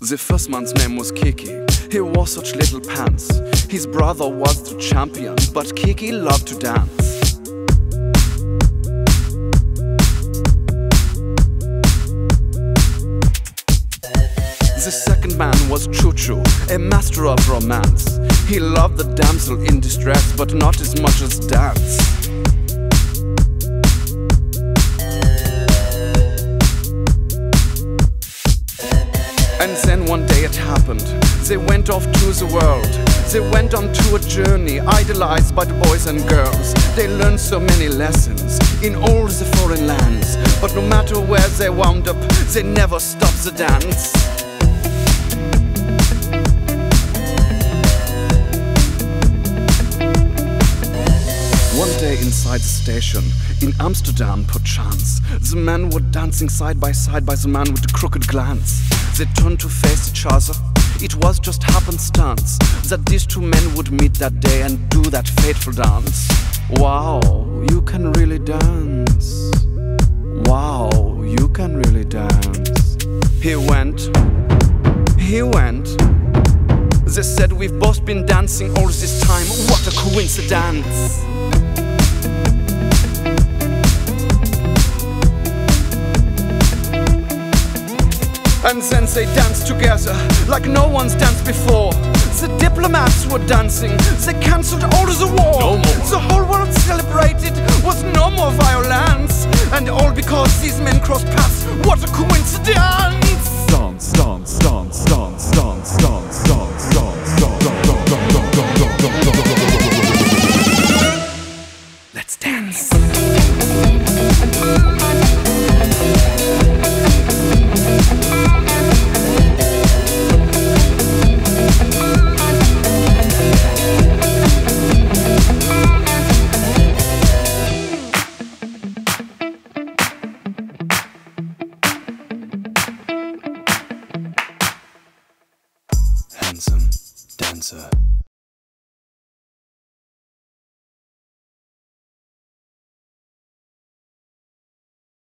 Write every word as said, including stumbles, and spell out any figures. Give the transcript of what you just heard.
The first man's name was Kiki. He wore such little pants. His brother was the champion, but Kiki loved to dance. The second man was Choo-Choo, a master of romance. He loved the damsel in distress, but not as much as dance. And then one day it happened. They went off to the world. They went on to a journey, idolized by the boys and girls. They learned so many lessons in all the foreign lands. But no matter where they wound up, they never stopped the dance. One day inside the station, in Amsterdam perchance, the men were dancing side by side by the man with the crooked glance. They turned to face each other. It was just happenstance that these two men would meet that day and do that fateful dance. Wow, you can really dance. Wow, you can really dance. He went, he went. They said, we've both been dancing all this time. What a coincidence. And then they danced together like no one's danced before. The diplomats were dancing, they cancelled all of the war. No more. The whole world celebrated, was no more violence. And all because these men crossed paths. What a coincidence! Dance, dance, dance, dance, dance, dance, dance, dance, dance. Let's dance. Handsome dancer.